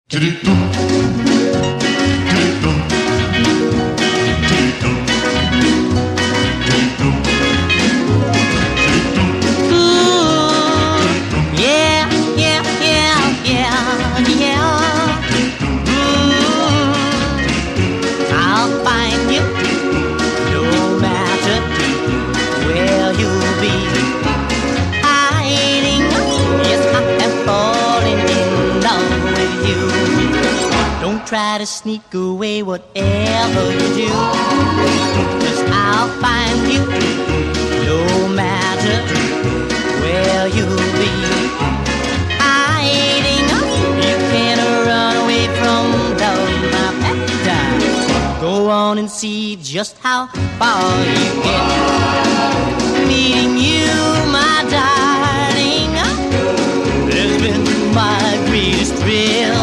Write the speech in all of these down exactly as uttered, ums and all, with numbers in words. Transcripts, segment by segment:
Try to sneak away whatever you do, 'cause I'll find you no matter where you'll be. Hiding, you can't run away from love, my pet. Go on and see just how far you get. Needing you, my darling, has been my greatest thrill.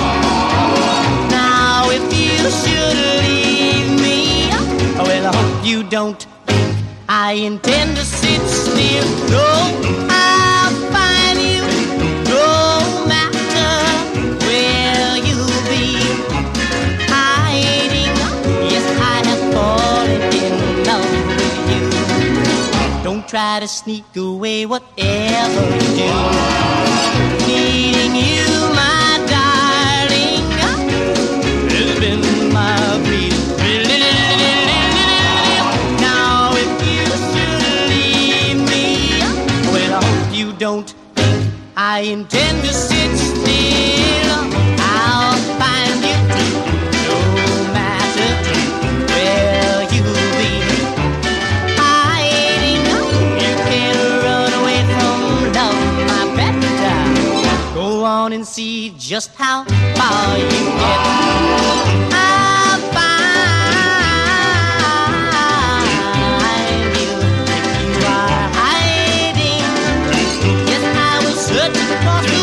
Should leave me, well, I hope you don't think I intend to sit still. No, I'll find you no matter where you'll be. Hiding, yes, I have fallen in love with you. Don't try to sneak away whatever you do. Needing you, my darling, has been my breeze. Now if you should leave me, well, I hope you don't think I intend to sit still. I'll find you no matter where you'll be. Hiding, you can't run away from love, my pet. Go on and see just how far you get. Across the